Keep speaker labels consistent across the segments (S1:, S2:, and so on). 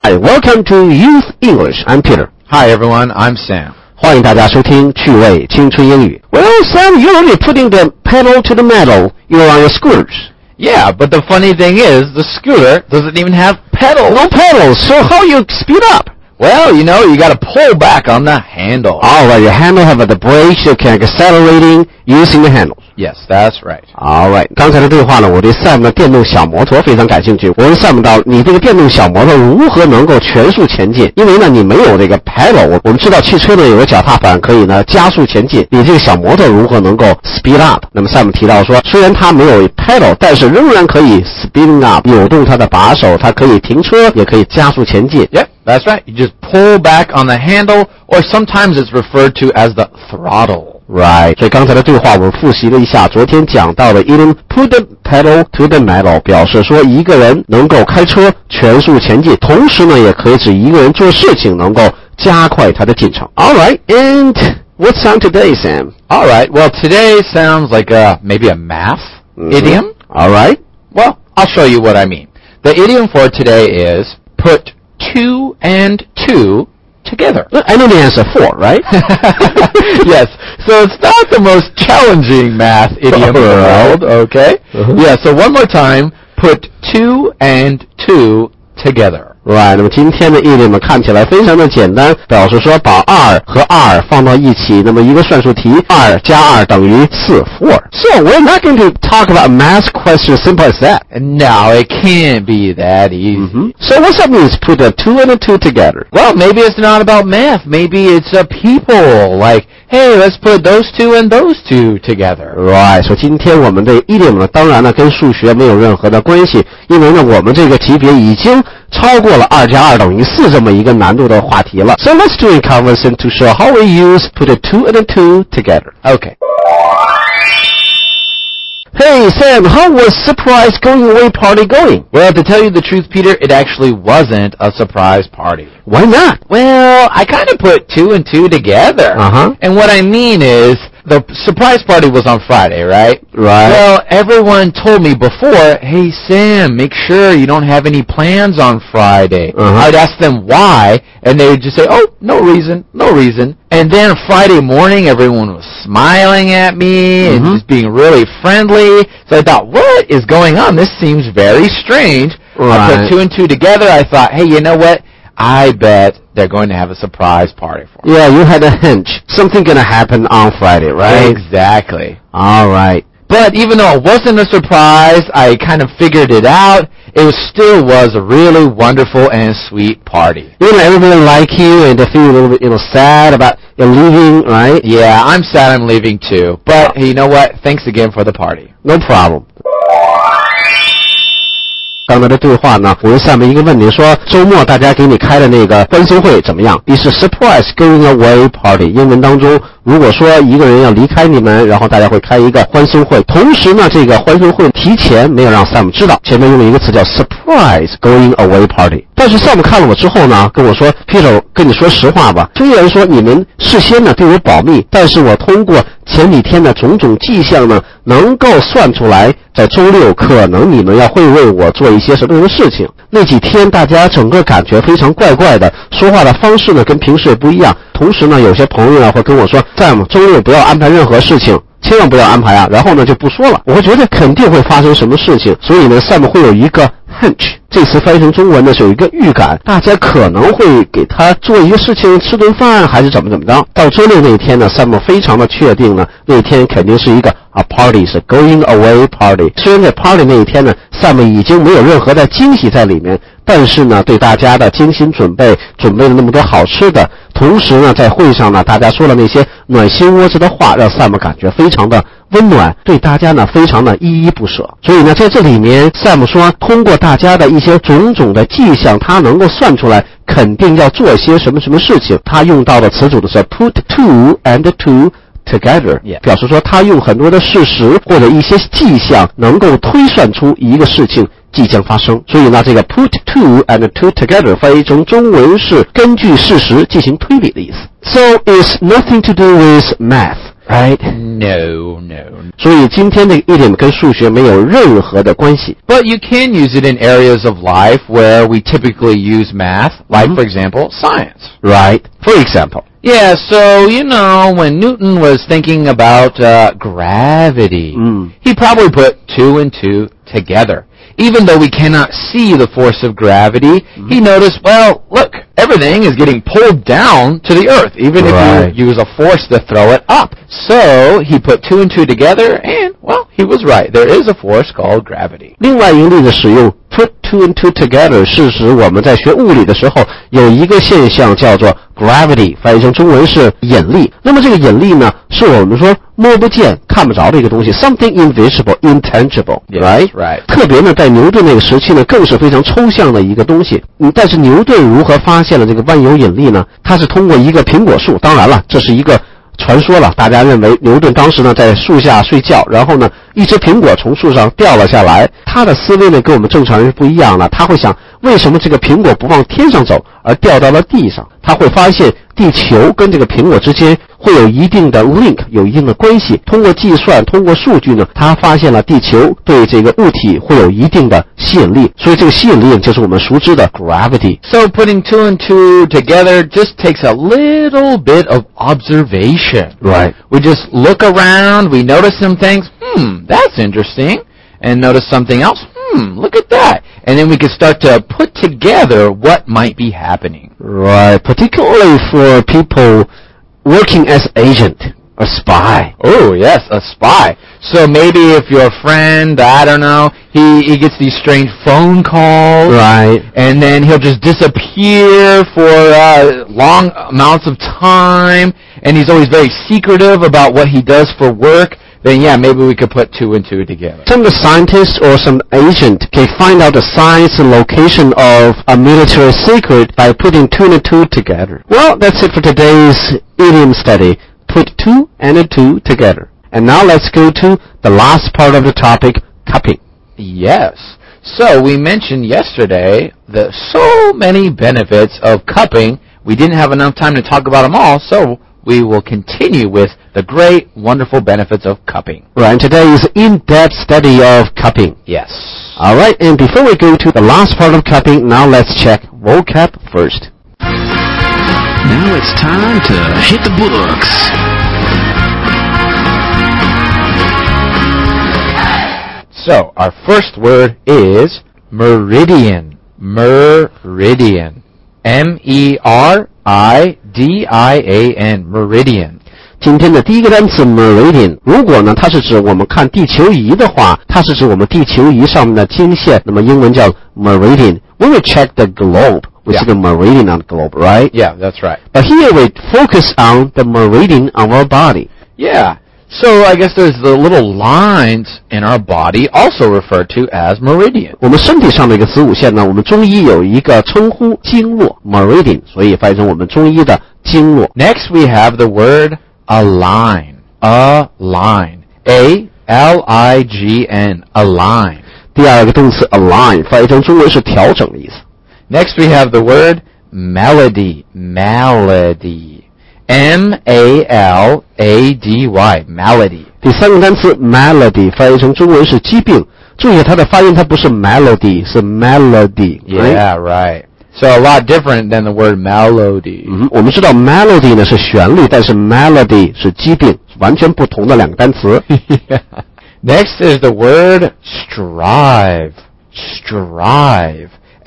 S1: Hi, welcome to Youth English. I'm Peter.
S2: Hi everyone, I'm Sam.
S1: 欢迎大家收听趣味青春英语。Well, Sam, you're really putting the pedal to the metal. You're on your scooters.
S2: Yeah, but the funny thing is, the scooter doesn't even have pedals.
S1: No pedals, so how you speed up?
S2: Well, you gotta pull back on the handle.
S1: All right, your handle have the brakes, you can accelerating using the handles.
S2: Yes, that's right.
S1: All right. 刚才的对话呢，我对 Sam 的电动小摩托非常感兴趣。我问 Sam 到你这个电动小摩托如何能够全速前进？因为呢，你没有这个 pedal。我们知道汽车呢有个脚踏板可以呢加速前进，你这个小摩托如何能够 speed up？ 那么 Sam 提到说，虽然它没有 pedal， 但是仍然可以 speeding up， 扭动它的把手，它可以停车，也可以加速前进。
S2: Yep, that's right. You just pull back on the handle, or sometimes it's referred to as the throttle.Right.
S1: 所以刚才的对话我们复习了一下昨天讲到的 idiom put the pedal to the metal 表示说一个人能够开车全速前进，同时呢也可以指一个人做事情能够加快他的进程。Alright, and what sound today, Sam?
S2: Alright, well today sounds like maybe a math idiom.
S1: Alright.
S2: Well, I'll show you what I mean. The idiom for today is put 2 and 2 together.
S1: I know the answer 4, right?
S2: Yes. So it's not the most challenging math idiom in the world, okay? Yeah, so one more time, put 2 and 2 together.Right,
S1: 那么今天的 idiom 看起来非常的简单，表示说把2和2放到一起，那么一个算术题2加2等于4 4. So we're not going to talk about a math question as simple as that.
S2: No, it can't be that easy.
S1: So what's that mean? Put the 2 and the 2 together.
S2: Well, maybe it's not about math. Maybe it's people. Like, hey, let's put those 2 and those 2 together.
S1: Right, 所以今天我们的 idiom 呢，当然呢跟数学没有任何的关系，因为呢我们这个级別已經超過了2加2等於4這麼一個難度的話題了。So let's do a conversation to show how we use put the 2 and the 2 together.
S2: Okay.
S1: Hey, Sam, how was surprise going away party going?
S2: Well, to tell you the truth, Peter, it actually wasn't a surprise party.
S1: Why not?
S2: Well, I kind of put 2 and 2 together. And what I mean is, the surprise party was on Friday, right?
S1: Right.
S2: Well, everyone told me before, hey, Sam, make sure you don't have any plans on Friday. I'd ask them why, and they would just say, oh, no reason. And then Friday morning, everyone was smiling at me and just being really friendly. So I thought, what is going on? This seems very strange.
S1: Right.
S2: I put 2 and 2 together. I thought, hey, you know what? I bet they're going to have a surprise party for me.
S1: Yeah, you had a hunch. Something going to happen on Friday, right?
S2: Exactly.
S1: All right.
S2: But even though it wasn't a surprise, I kind of figured it out. It still was a really wonderful and sweet party.
S1: Everybody like you and they feel a little bit, sad about you leaving, right?
S2: Yeah, I'm sad I'm leaving too. But hey, you know what? Thanks again for the party.
S1: No problem. 刚才的对话呢，我问下面一个问题说，周末大家给你开的那个欢送会怎么样？你是 surprise going away party。英文当中，如果说一个人要离开你们，然后大家会开一个欢送会，同时呢，这个欢送会提前没有让 Sam 知道，前面用了一个词叫 surprise going away party。但是 Sam 看了我之后呢，跟我说 Peter， 跟你说实话吧，虽然说你们事先呢对我保密，但是我通过前几天的种种迹象呢，能够算出来，在周六可能你们会为我做一些什么样的事情。那几天大家整个感觉非常怪怪的，说话的方式呢跟平时也不一样。同时呢，有些朋友呢会跟我说 Sam， 周六不要安排任何事情，千万不要安排啊，然后呢就不说了。我会觉得肯定会发生什么事情，所以呢 Sam 会有一个 hunch， 这词翻译成中文呢是有一个预感，大家可能会给他做一个事情，吃顿饭还是怎么着。到周六那一天呢 Sam 非常的确定呢，那一天肯定是一个 a party， 是 going away party。 虽然在 party 那一天呢 Sam 已经没有任何的惊喜在里面，但是呢对大家的精心准备了那么多好吃的，同时呢在会上呢大家说了那些暖心窝子的话，让 Sam 感觉非常的温暖，对大家呢非常的依依不舍。所以呢在这里面 Sam 说，通过大家的一些种种的迹象，他能够算出来肯定要做些什么事情。他用到的词组的是 put 2 and 2 together， 表示说他用很多的事实或者一些迹象能够推算出一个事情即将发生。所以呢这个 put 2 and 2 together 翻译成中文是根据事实进行推理的意思。So it's nothing to do with math. right?
S2: No.
S1: 所以今天的 idiom 跟数学没有任何的关系。
S2: But you can use it in areas of life where we typically use math, like, for example, science.
S1: Right. For example.
S2: Yeah, so, when Newton was thinking about gravity, he probably put 2 and 2 together. Even though we cannot see the force of gravity, he noticed, well, look, everything is getting pulled down to the earth, even if you use a force to throw it up. So, he put 2 and 2 together, and, well, he was right. There is a force called gravity.
S1: 另外一个例子使用 put 2 and 2 together 是指我们在学物理的时候有一个现象叫做 gravity， 翻译成中文是引力。那么这个引力呢，是我们说摸不见、看不着的一个东西 ，something invisible, intangible,
S2: right?
S1: Right. 特别呢，在牛顿那个时期呢，更是非常抽象的一个东西。但是牛顿如何发现了这个万有引力呢？他是通过一个苹果树，当然了，这是一个传说了，大家认为牛顿当时呢在树下睡觉，然后呢一只苹果从树上掉了下来。他的思维呢跟我们正常人不一样了，他会想为什么这个苹果不往天上走而掉到了地上？他会发现地球跟这个苹果之间会有一定的 link， 有一定的关系。通过计算，通过数据呢，他发现了地球对这个物体会有一定的吸引力，所以这个吸引力就是我们熟知的 gravity。
S2: So putting 2 and 2 together just takes a little bit of observation.
S1: Right.
S2: We just look around, we notice some things, that's interesting, and notice something else, look at that. And then we can start to put together what might be happening.
S1: Right, particularly for people working as agent, a spy.
S2: Oh, yes, a spy. So maybe if your friend, I don't know, he gets these strange phone calls.
S1: Right.
S2: And then he'll just disappear for long amounts of time, and he's always very secretive about what he does for work. Then yeah, maybe we could put 2 and 2 together.
S1: Some scientist or some agent can find out the size and location of a military secret by putting 2 and 2 together. Well, that's it for today's idiom study. Put 2 and 2 together. And now let's go to the last part of the topic, cupping.
S2: Yes. So we mentioned yesterday the so many benefits of cupping. We didn't have enough time to talk about them all, so we will continue with the great, wonderful benefits of cupping.
S1: Right, and today is in-depth study of cupping.
S2: Yes.
S1: All right, and before we go to the last part of cupping, now let's check vocab first.
S3: Now it's time to hit the books.
S2: So, our first word is meridian. Meridian. M-E-R-I-D-I-A-N. Meridian.
S1: 今天的第一个单词 meridian， 如果呢它是指我们看地球仪的话，它是指我们地球仪上面的经线，那么英文叫 meridian. When we check the globe, we see the meridian on the globe, right?
S2: Yeah, that's right.
S1: But here we focus on the meridian of our body.
S2: Yeah. So I guess there's the little lines in our body also referred to as meridian.
S1: 我们身体上的一个子午线呢，我们中医有一个称呼经络 meridian， 所以翻译成我们中医的经络。
S2: Next we have the word align. Align. A-L-I-G-N. Align.
S1: 第二个动词 align， 翻译成中文是调整的意思。
S2: Next we have the word melody. Melody. M-A-L-A-D-Y. Malady.
S1: 第三个单词 melody 翻译成中文是疾病，注意它的发音，它不是 melody， 是 melody。
S2: Yeah, right. So a lot different than the word melody.
S1: 我们知道 melody 呢是旋律，但是 melody 是疾病，完全不同的两个单词。
S2: Yeah. Next is the word strive. Strive.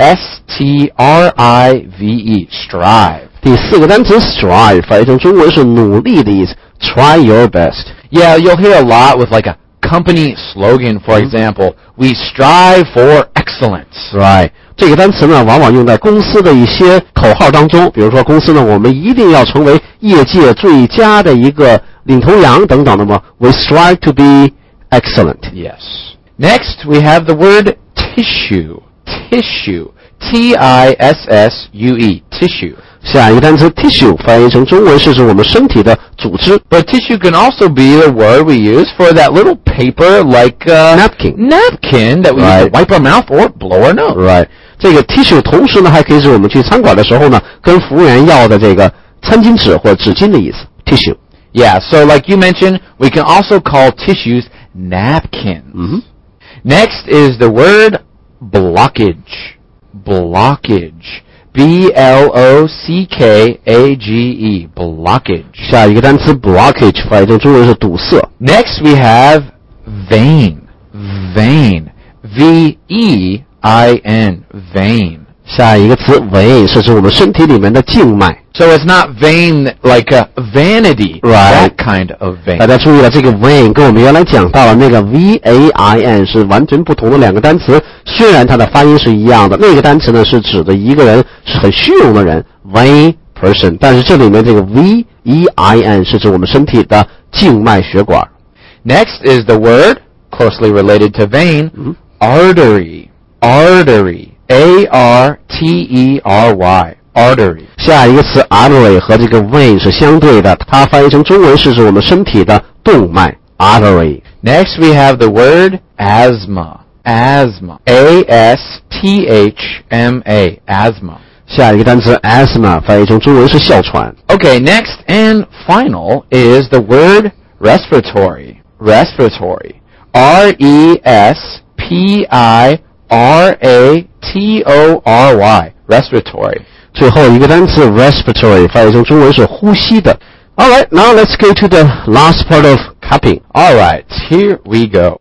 S2: S-T-R-I-V-E. Strive.
S1: 第四个单词 strive 翻译成中文是努力的意思 ，try your best。
S2: Yeah, you'll hear a lot with like a company slogan, for example, we strive for excellence.
S1: Right， 这个单词呢，往往用在公司的一些口号当中，比如说公司呢，我们一定要成为业界最佳的一个领头羊等等的嘛。We strive to be excellent.
S2: Yes. Next, we have the word tissue. Tissue. T-I-S-S-U-E. Tissue.
S1: 下一个单词 tissue 翻译成中文是指我们身体的组织。
S2: But tissue can also be the word we use for that little paper like
S1: napkin.
S2: Napkin that we use to wipe our mouth or blow our nose.
S1: Right. 这个 tissue 同时呢，还可以是我们去餐馆的时候呢，跟服务员要的这个餐巾纸或纸巾的意思。Tissue.
S2: Yeah, so like you mentioned, we can also call tissues napkins. Next is the word blockage. Blockage. B-L-O-C-K-A-G-E. Blockage.
S1: 下一个单词 blockage 翻译成中文是堵塞。
S2: Next we have vein. Vein. V-E-I-N. Vein.
S1: 下一个词 vein 是指我们身体里面的静脉。
S2: So it's not vain like a vanity.
S1: Right.
S2: That kind of vein.
S1: 大家注意了，这个 vein 跟我们原来讲到了那个 V-A-I-N 是完全不同的两个单词，虽然它的发音是一样的。那个单词呢是指的一个人是很虚荣的人 vain person， 但是这里面这个 V-E-I-N 是指我们身体的静脉血管。
S2: Next is the word closely related to vein, artery. Artery. A-R-T-E-R-Y. Artery.
S1: 下一个词 artery 和这个 vein 是相对的，它翻译成中文是指我们身体的动脉 artery。
S2: Next we have the word asthma. Asthma. A-S-T-H-M-A. Asthma.
S1: 下一个单词 asthma 翻譯成中文是哮喘。
S2: Okay, next and final is the word respiratory. Respiratory. R-E-S-P-I-R-A-T-O-R-Y. Respiratory.
S1: 最后一个单词 respiratory 翻译成中文是呼吸的。 Alright, now let's go to the last part of cupping.
S2: Alright, here we go.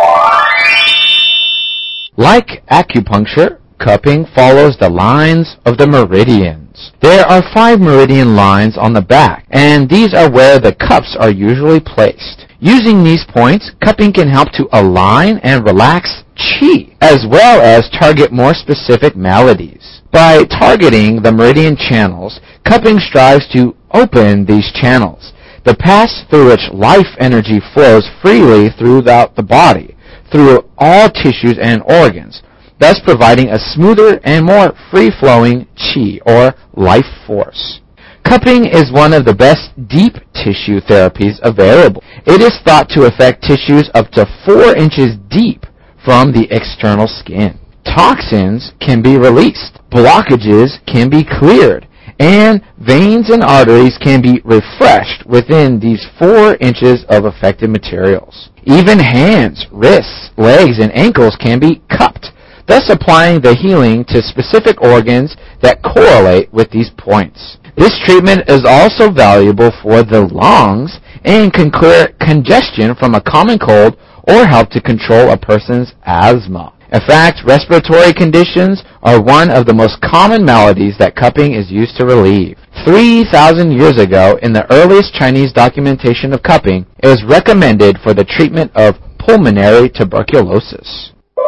S2: Like acupuncture, cupping follows the lines of the meridians. There are 5 meridian lines on the back, and these are where the cups are usually placed. Using these points, cupping can help to align and relax qi, as well as target more specific maladies. By targeting the meridian channels, cupping strives to open these channels, the paths through which life energy flows freely throughout the body, through all tissues and organs, thus providing a smoother and more free-flowing qi, or life force. Cupping is one of the best deep tissue therapies available. It is thought to affect tissues up to 4 inches deep from the external skin. Toxins can be released, blockages can be cleared, and veins and arteries can be refreshed within these 4 inches of affected materials. Even hands, wrists, legs, and ankles can be cupped, thus applying the healing to specific organs that correlate with these points. This treatment is also valuable for the lungs and can clear congestion from a common cold or help to control a person's asthma. In fact, respiratory conditions are one of the most common maladies that cupping is used to relieve. 3,000 years ago, in the earliest Chinese documentation of cupping, it was recommended for the treatment of pulmonary tuberculosis.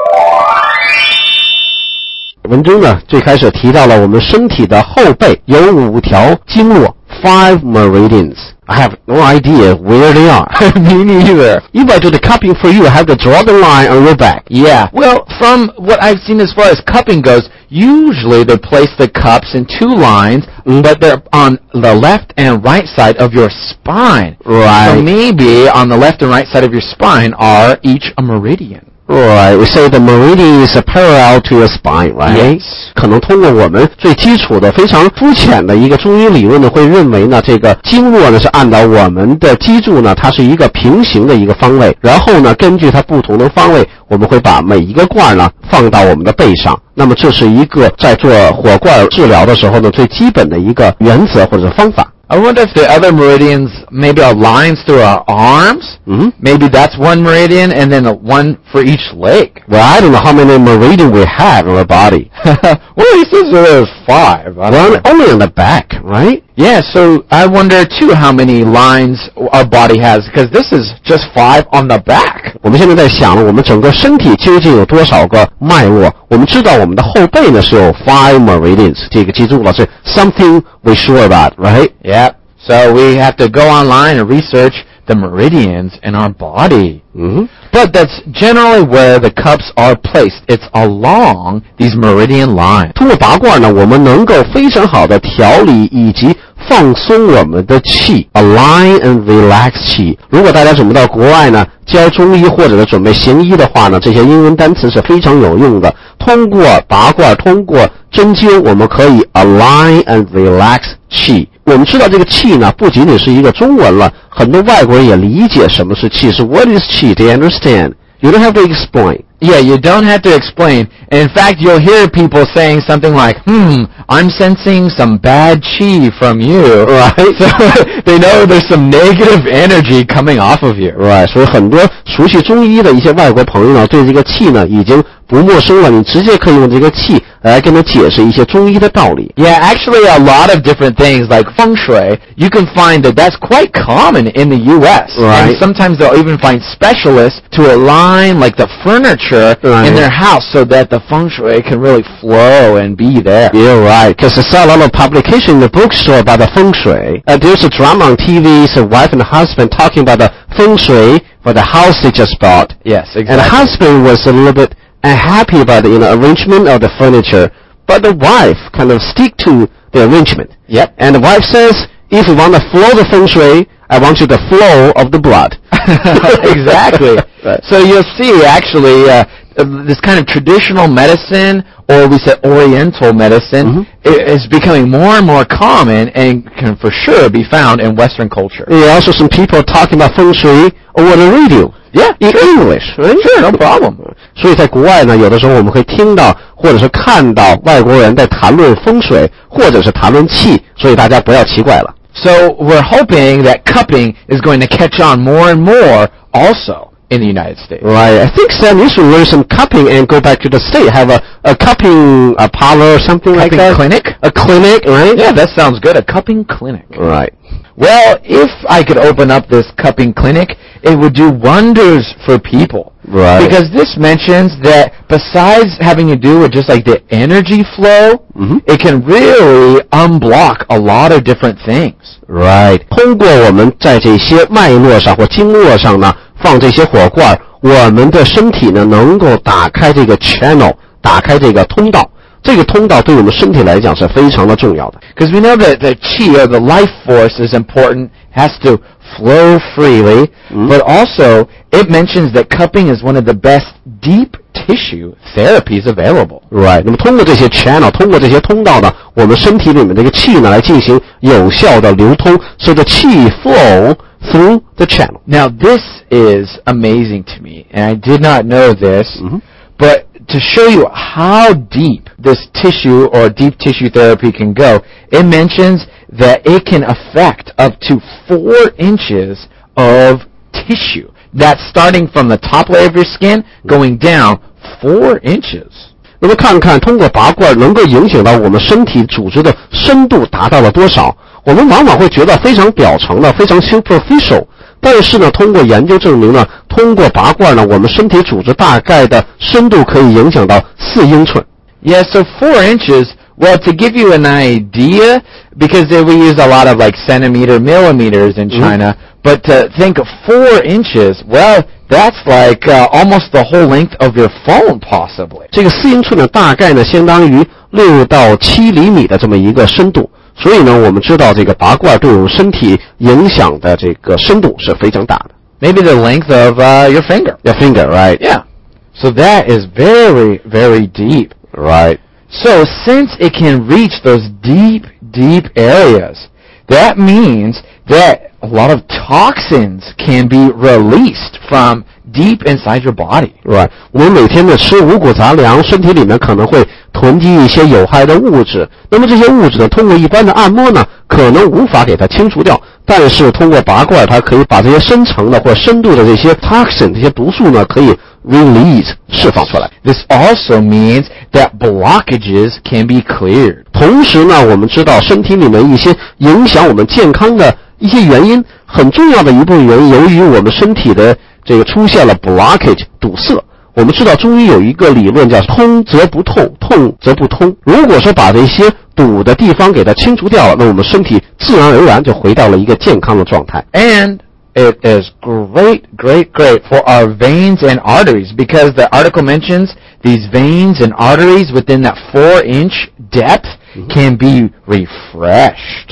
S1: 文中呢，最开始提到了我们身体的后背有5条经络 5 meridians. I have no idea where they are.
S2: Me neither.
S1: If I do the cupping for you, I have to draw the line on your back.
S2: Yeah. Well, from what I've seen as far as cupping goes, usually they place the cups in 2 lines, but they're on the left and right side of your spine.
S1: Right.
S2: So maybe on the left and right side of your spine are each a meridian.
S1: Right, we say the meridian is parallel to your spine, right?
S2: Yes.
S1: 可能通过我们最基础的、非常肤浅的一个中医理论呢，会认为呢，这个经络呢是按照我们的脊柱呢，它是一个平行的一个方位，然后呢，根据它不同的方位，我们会把每一个罐呢放到我们的背上。那么这是一个在做火罐治疗的时候呢，最基本的一个原则或者方法。
S2: I wonder if the other meridians maybe are lines through our arms. Maybe that's 1 meridian and then 1 for each leg.
S1: Well, I don't know how many meridians we have in our body.
S2: Well, he says there's 5.
S1: Well, only on the back, right?
S2: Yeah, so I wonder too how many lines our body has, because this is just 5 on the back.
S1: 我们现在在想我们整个身体究竟有多少个脉络？我们知道我们的后背呢是有 5 meridians， 这个记住了，是 something we sure about, right?
S2: Yeah. So we have to go online and research the meridians in our body. But that's generally where the cups are placed. It's along these meridian lines.
S1: 通过拔罐呢，我们能够非常好的调理以及放松我们的气 ，align and relax 气。如果大家准备到国外呢，教中医或者是准备行医的话呢，这些英文单词是非常有用的。通过拔罐，通过针灸，我们可以 align and relax 气。我们知道这个气呢，不仅仅是一个中文了，很多外国人也理解什么是气，是 what is 气 ，they understand. You don't have to explain.
S2: Yeah, you don't have to explain. In fact, you'll hear people saying something like, I'm sensing some bad qi from you.
S1: Right?
S2: So they know there's some negative energy coming off of you.
S1: Right. 所以很多熟悉中医的一些外国朋友呢，对这个气呢已经不陌生了，你直接可以用这个气来跟他解释一些中医的道理。
S2: Yeah, actually a lot of different things like feng shui, you can find that that's quite common in the U.S.
S1: Right.
S2: And sometimes they'll even find specialists to align like the furniture
S1: right.
S2: in their house so that the feng shui can really flow and be there.
S1: You're right, because I saw a lot of publication in the bookstore about the feng shui. There's a drama on TV, it's a wife and a husband talking about the feng shui for the house they just bought.
S2: Yes, exactly.
S1: And the husband was a little bit unhappy about the arrangement of the furniture, but the wife kind of stick to the arrangement.
S2: Yep.
S1: And the wife says, if you want to flow the feng shui, I want you the flow of the blood.
S2: Exactly.
S1: Right.
S2: So you'll see actually this kind of traditional medicine, or we say oriental medicine, is becoming more and more common and can for sure be found in Western culture.
S1: There are also some people talking about feng shui over the radio.
S2: Yeah,
S1: in English, right?
S2: Sure, no problem.
S1: 所以在国外呢，有的时候我们会听到或者是看到外国人在谈论风水，或者是谈论气，所以大家不要奇怪了。
S2: So we're hoping that cupping is going to catch on more and more also in the United States.
S1: Right. I think, Sam, you should learn some cupping and go back to the state. Have a cupping parlor or something like that.
S2: Cupping clinic?
S1: A clinic, right?
S2: Yeah, that sounds good. A cupping clinic.
S1: Right.
S2: Well, if I could open up this cupping clinic, it would do wonders for people.
S1: Right.
S2: Because this mentions that besides having to do with just like the energy flow, it can really unblock a lot of different things.
S1: Right. 通过我们在这些脉络上或经络上呢，放这些火罐，我们的身体呢能够打开这个 channel， 打开这个通道。这个通道对我们身体来讲是非常的重要的。
S2: Because we know that the qi or the life force is important, has to flow freely, but also it mentions that cupping is one of the best deep tissue therapies available.
S1: Right. 那么通过这些 channel， 通过这些通道呢，我们身体里面这个气呢来进行有效的流通 ，so the qi flow through the channel.
S2: Now this is amazing to me, and I did not know this, but to show you how deep this tissue or deep tissue therapy can go, it mentions that it can affect up to 4 inches of tissue. That's starting from the top layer of your skin, going down 4 inches.
S1: 那么看看通过拔罐能够影响到我们身体组织的深度达到了多少？我们往往会觉得非常表层的，非常 superficial。但是呢，通过研究证明呢，通过拔罐呢，我们身体组织大概的深度可以影响到4英寸。
S2: Yeah, so 4 inches, well, to give you an idea, because we use a lot of like centimeter, millimeters in China, but to think of 4 inches, well, that's like almost the whole length of your phone, possibly.
S1: 这个4英寸呢，大概呢相当于6到7厘米的这么一个深度。所以呢，我们知道这个拔罐对我们身体影响的这个深度是非常大的。
S2: Maybe the length of your finger.
S1: Your finger, right?
S2: Yeah. So that is very, very deep.
S1: Right.
S2: So since it can reach those deep, deep areas, that means that a lot of toxins can be released from deep inside your body.
S1: Right. 我们每天呢吃五谷杂粮，身体里面可能会囤积一些有害的物质。那么这些物质呢，通过一般的按摩呢，可能无法给它清除掉。但是通过拔罐，它可以把这些深层的或深度的这些 toxin 这些毒素呢，可以 release 释放出来。
S2: This also means that blockages can be cleared.
S1: 同时呢，我们知道身体里面一些影响我们健康的一些原因，很重要的一部分原因，由于我们身体的这个出现了 blockage 堵塞。我们知道中医有一个理论叫通则不痛，痛则不通。如果说把这些堵的地方给它清除掉了，那我们身体自然而然就回到了一个健康的状态。
S2: And it is great for our veins and arteries, because the article mentions these veins and arteries within that 4-inch depth can be refreshed.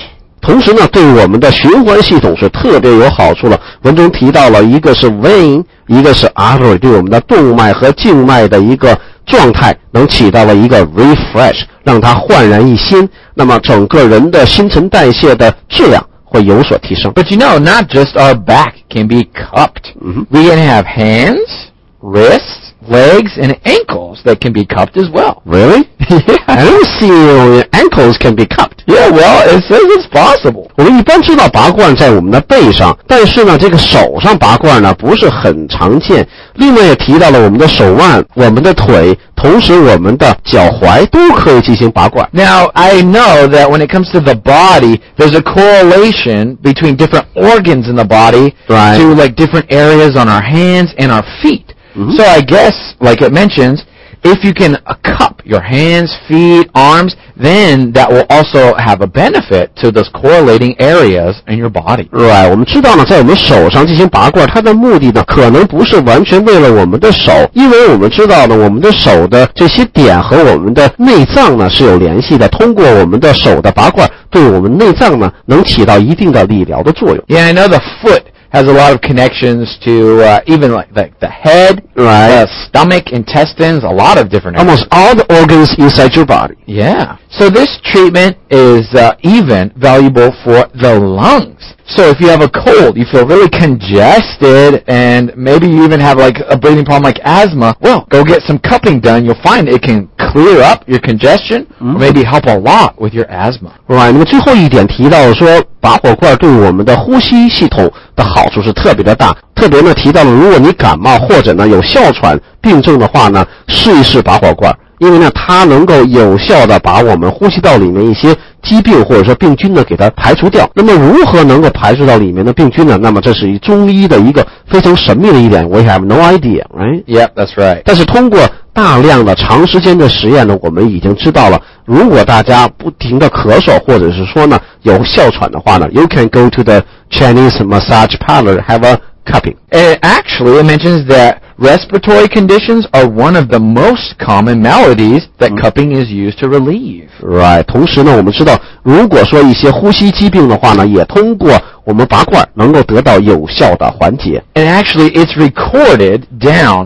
S1: 同时呢，对我们的循环系统是特别有好处了。文中提到了一个是 vein， 一个是 artery， 对我们的动脉和静脉的一个状态能起到了一个 refresh， 让它焕然一新，那么整个人的新陈代谢的质量会有所提升。
S2: But you know, not just our back can be cupped. We can have hands, wrists, legs, and ankles that can be cupped as well.
S1: Really?
S2: Yeah.
S1: I don't see ankles can be cupped.
S2: Yeah, well, it says it's possible.
S1: 我们一般知道拔罐在我们的背上，但是呢，这个手上拔罐呢不是很常见。另外也提到了我们的手腕、我们的腿，同时我们的脚踝都可以进行拔罐。
S2: Now, I know that when it comes to the body, there's a correlation between different organs in the body
S1: Right.
S2: to like different areas on our hands and our feet. So I guess, like it mentions, if you can cup your hands, feet, arms, then that will also have a benefit to those correlating areas in your body.
S1: Right， 我们知道呢，在我们手上进行拔罐，它的目的呢，可能不是完全为了我们的手，因为我们知道呢，我们的手的这些点和我们的内脏呢是有联系的。通过我们的手的拔罐，对我们内脏呢能起到一定的理疗的作用。
S2: Yeah, I know the foot has a lot of connections to even like the head,
S1: Right.
S2: the stomach, intestines, a lot of different areas.
S1: Almost all the organs inside your body.
S2: Yeah. So this treatment is even valuable for the lungs. So if you have a cold, you feel really congested, and maybe you even have like a breathing problem like asthma, well, go get some cupping done. You'll find it can clear up your congestion, or maybe help a lot with your asthma.
S1: Right， 那么最后一点提到说，拔火罐对我们的呼吸系统的好处是特别的大。特别呢提到了，如果你感冒或者呢有哮喘病症的话呢，试一试拔火罐。因为呢，它能够有效的把我们呼吸道里面一些疾病或者说病菌呢给它排除掉。那么如何能够排除到里面的病菌呢？那么这是中医的一个非常神秘的一点。We have no idea, right?
S2: Yep, that's right.
S1: 但是通过大量的长时间的实验呢，我们已经知道了，如果大家不停的咳嗽或者是说呢有哮喘的话呢 ，you can go to the Chinese massage parlor, have a cupping.
S2: And actually, it mentions that respiratory conditions are one of the most common maladies that cupping is used to relieve.
S1: Right. 同时呢，我们知道，如果说一些呼吸疾病的话呢，也通过我们拔罐能够得到有效的缓解。
S2: And actually, it's recorded down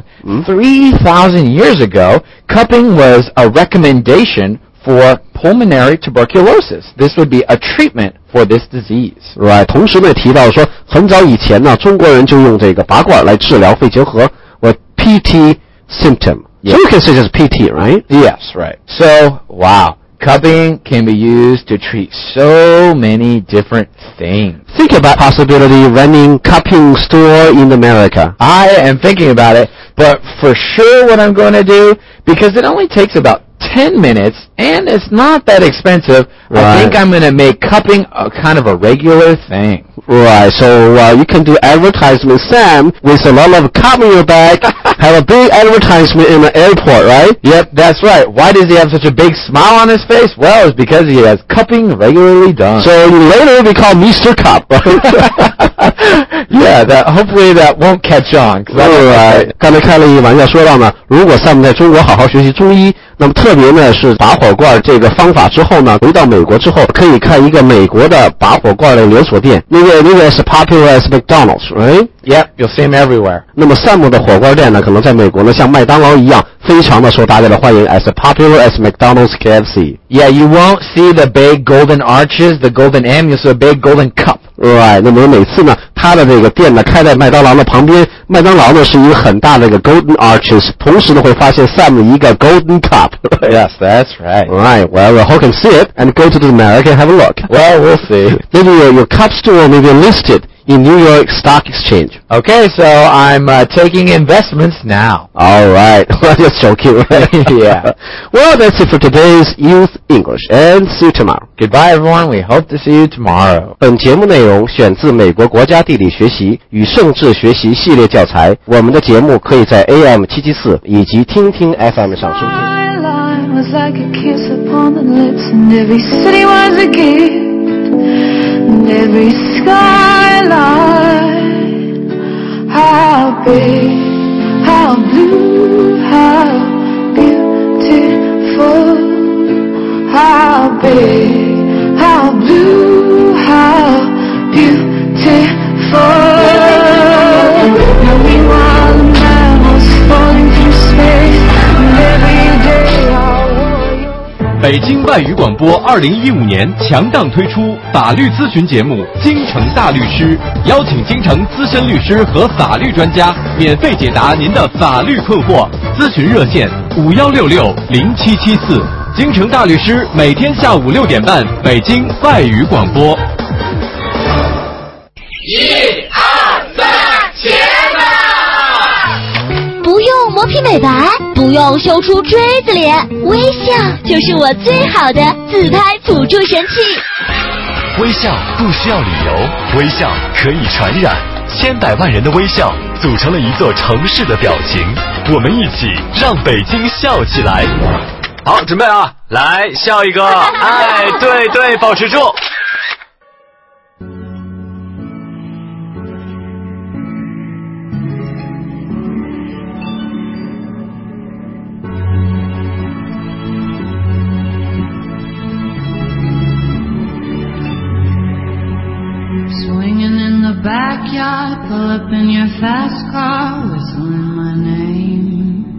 S2: 3,000 years ago, cupping was a recommendation for pulmonary tuberculosis. This would be a treatment for this disease.
S1: Right. 同时呢，提到说，很早以前呢，中国人就用这个拔罐来治疗肺结核或 PT symptom.
S2: Yeah.
S1: So you can say it's PT, right?
S2: Yes, right. So, wow. Cupping can be used to treat so many different things.
S1: Think about possibility running cupping store in America.
S2: I am thinking about it, but for sure what I'm going to do, because it only takes about 10 minutes, and it's not that expensive,
S1: Right.
S2: I think I'm going to make cupping a kind of a regular thing.
S1: Right, so you can do advertisement, Sam, with a lot of cup in your bag, have a big advertisement in the airport, right?
S2: Yep, that's right. Why does he have such a big smile on his face? Well, it's because he has cupping regularly done.
S1: So you later be called Mr. Cup, right?
S2: Yeah, hopefully that won't catch on.
S1: Right. 刚才开了一个玩笑，说到呢，如果 Sam 在中国好好学习中医，那么特别呢是拔火罐这个方法之后呢，回到美国之后可以开一个美国的拔火罐的连锁店，那个是 popular as McDonald's, right?
S2: Yep, you'll see him everywhere.
S1: 那么 Sam 的火锅店呢，可能在美国呢像麦当劳一样，非常的受大家的欢迎 as popular as McDonald's, KFC.
S2: Yeah, you won't see the big golden arches, the golden M, you'll see a big golden cup.
S1: Right. 那么每次呢，他的这个店呢开在麦当劳的旁边，麦当劳呢是一个很大的一个 golden arches， 同时呢会发现 Sam 的一个 golden cup.
S2: Yes, that's right.
S1: Right. Well, I hope you can see it and go to the America and have a look.
S2: Well, we'll see.
S1: Maybe your cup store maybe listed in New York Stock Exchange.
S2: Okay, so I'm taking investments now.
S1: All right. Just joking, right?
S2: Yeah.
S1: Well, that's it for today's Youth English, and see you tomorrow.
S2: Goodbye, everyone. We hope to see you tomorrow.
S1: 本节目内容选自美国国家地理学习与政治学习系列教材。我们的节目可以在 AM774 以及听听 FM 上收听。
S4: Was like a kiss upon the lips, and every city was a gift, and every skyline. How big, how blue, how beautiful. How big, how blue, how
S5: 北京外语广播2015年强档推出法律咨询节目《京城大律师》，邀请京城资深律师和法律专家免费解答您的法律困惑。咨询热线51660774。京城大律师每天下午6点半，北京外语广播。1、2、
S6: 3，起来！
S7: 不用磨皮美白，不用修出锥子脸，微笑就是我最好的自拍辅助神器。
S8: 微笑不需要理由，微笑可以传染，千百万人的微笑组成了一座城市的表情。我们一起让北京笑起来。
S9: 好，准备啊，来笑一个，哎，对对，保持住。
S4: Swinging in the backyard, pull up in your fast car, whistling my name.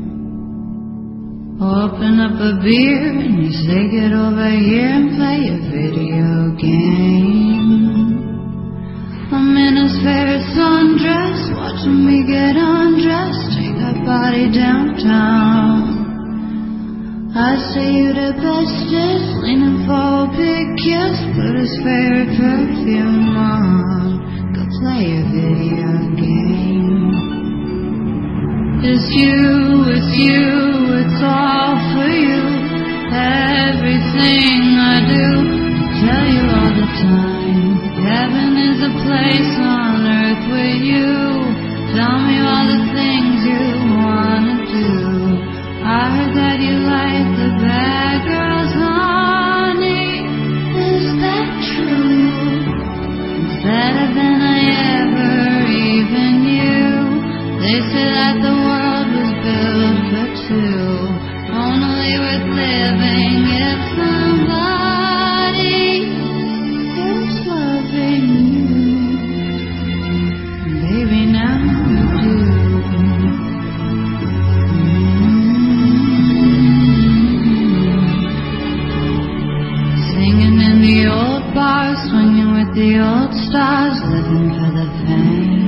S4: Open up a beer and you say get over here and play a video game. I'm in his favorite sundress, watching me get undressed, take that body downtown. I say you the bestest, leaning for a big kiss, put his favorite perfume on, go play a video game. It's you, it's all for you. Everything I do, tell you all the time. Heaven is a place on earth with you. Tell me all the things you wanna do. I heard that you like the bad girls, honey. Is that true? It's better than I ever even knew. They say that the world was built for two, only worth living if somebody is loving you. Baby, now you do. Singing in the old bars, swinging with the old stars, living for the fame.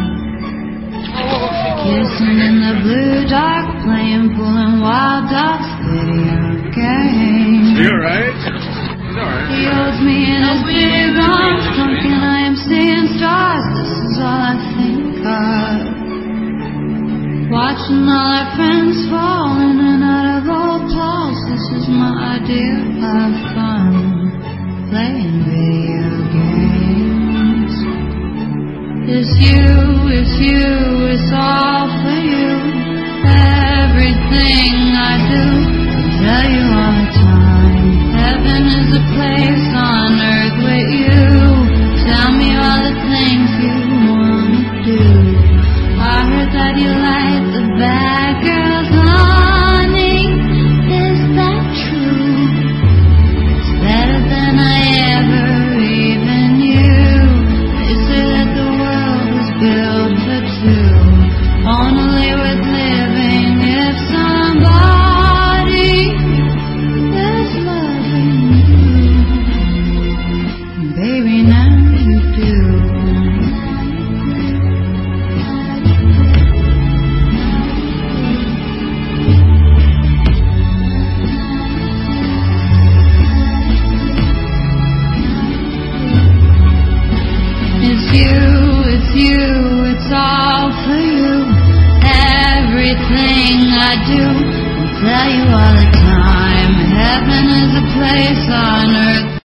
S4: Kissing in the blue dark, playing pool and wild dogs, video games.
S10: You alright?
S4: He holds me in his big arms, drunk and I am seeing stars. This is all I think of. Watching all our friends fall in and out of old clothes. This is my idea of fun, playing video games. It's you, it's all for you. Everything I do, tell you all the time. Heaven is a place on earth with you. Tell me all the things you wanna do. I heard that you like the bad girls, honey. Is that true? It's better than I ever even knew. They say that the world was built for two, only worth living if somebody is loving you. Baby, now you do. It's you, it's all for you. Everything I do, I tell you all the time. Heaven is a place on earth.